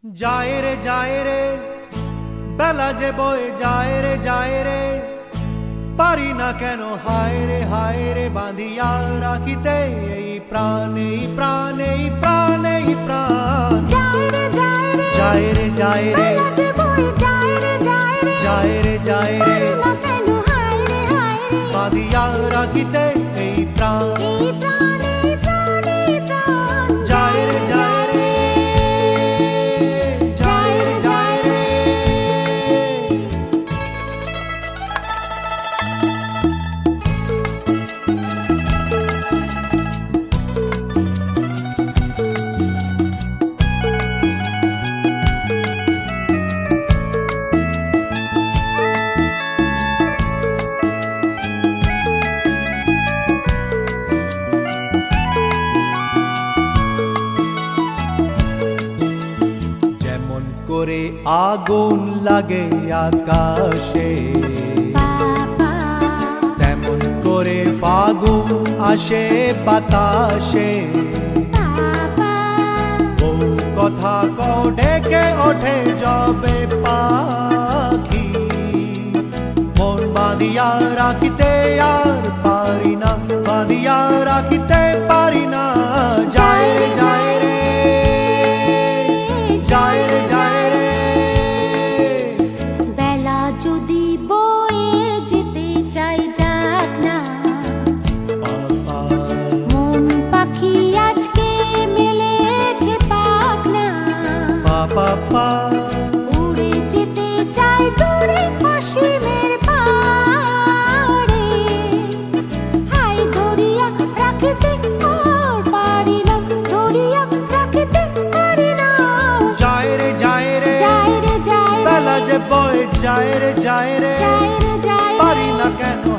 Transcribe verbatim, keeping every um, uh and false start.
যায় রে যায় রে বেলা যে বয়ে যায় রে যায় রে পারি না কেন হায় রে হায় রে বাঁধিয়া রাখিতে এই প্রাণ এই প্রাণ এই প্রাণ এই প্রাণ যায় রে যায় রে যায় রে যায় রে বেলা যে বয়ে যায় রে যায় রে যায় রে যায় রে পারি না কেন হায় রে হায় রে বাঁধিয়া রাখিতে এই প্রাণ এই প্রাণ এই প্রাণ এই প্রাণ যায় রে যায় রে যায় রে যায় রে করে আগুন লাগে আকাশে তেমন করে ফাগুন আসে বাতাসে ও কথা কও ডেকে ওঠে যাবে পাখি মন বাঁধিয়া রাখিতে আর পারি না বাঁধিয়া রাখিতে পারি না যায় রে যায় রে যায় রে যায় রে বেলা যদি বয়ে যেতে চাই যাক না মন পাখি আজকে মেলেছে পাখ না পা পা উড়ে যেতে চাই দূরে অসীমের পাড়ে হাই ধরিয়া রাখিতে আর পারি না ধরিয়া রাখিতে পারি না যায় রে যায় রে যায় রে যায় রে বেলা যে বয়ে যায় রে যায় রে যায় রে যায় রে পারি না কেন